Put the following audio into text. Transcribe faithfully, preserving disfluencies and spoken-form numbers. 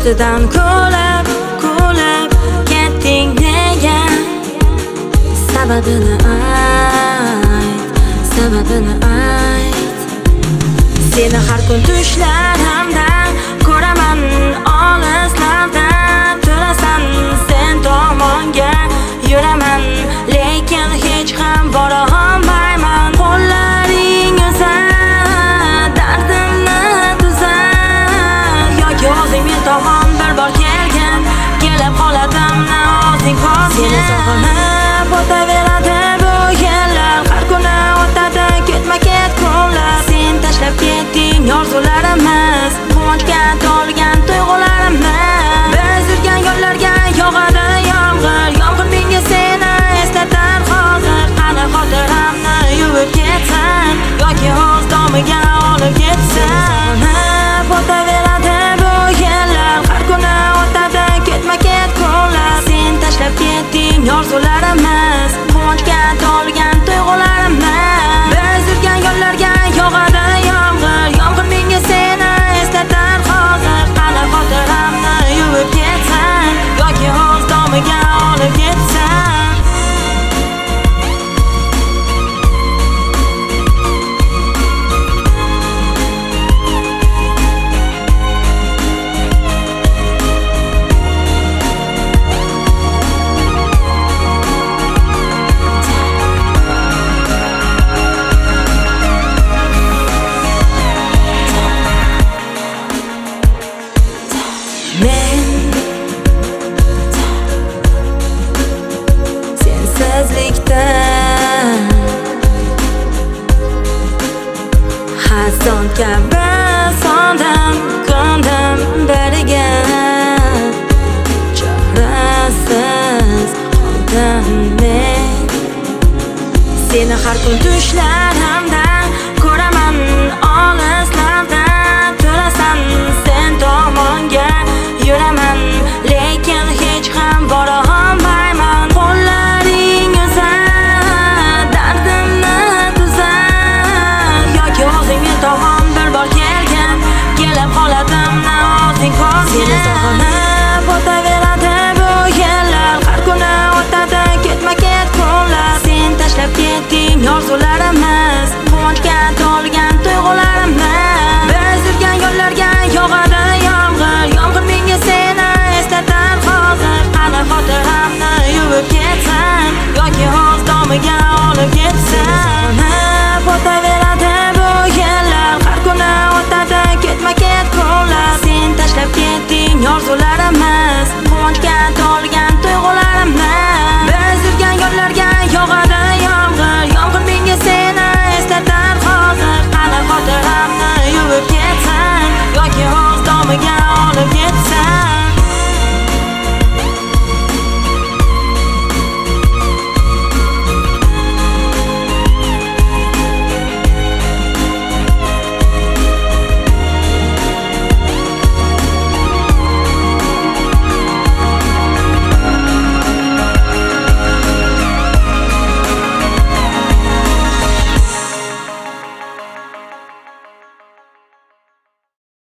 ortidan kulib kulib ketding nega? Sababini ayt, sababini ayt. Seni har kun tushlarimda ko'raman olislardan. Turasan sen tomonga yuraman, lekin hech ham bora olmayman. Qo'llaring uzat, dardimni tuzat, yoki o'zing men tomon bir bor kelgin, kelib qoladimni o'zing qolgin. Seni sog'inib o'taveradi bu yillar, har kuni o'tadi ketma-ket kunlar. Sen tashlab ketding orzularimiz, quvonchga to'lgan tuyg'ularimiz. Biz yurgan yo'llarga yog'adi yomg'ir, yomg'ir menga seni eslatar hozir. Qani xotiramni yuvib ketsin, yoki o'z domiga olib ketsin. O'taveradi bu yillar, har kuni o'tadi ketma-ket kunlar. Sen tashlab ketding orzularimiz, quvonchga to'lgan tuyg'ularimiz. Biz yurgan yo'llarga yog'adi yomg'ir, yomg'ir menga seni eslatar hozir. Qani xotiramni yuvib ketsin, yoki o'z domiga olib ketsin. Men sensizlikda hason kabi sondim, ko'ndim biriga. Chorasiz qoldim men, seni har kun tushlarim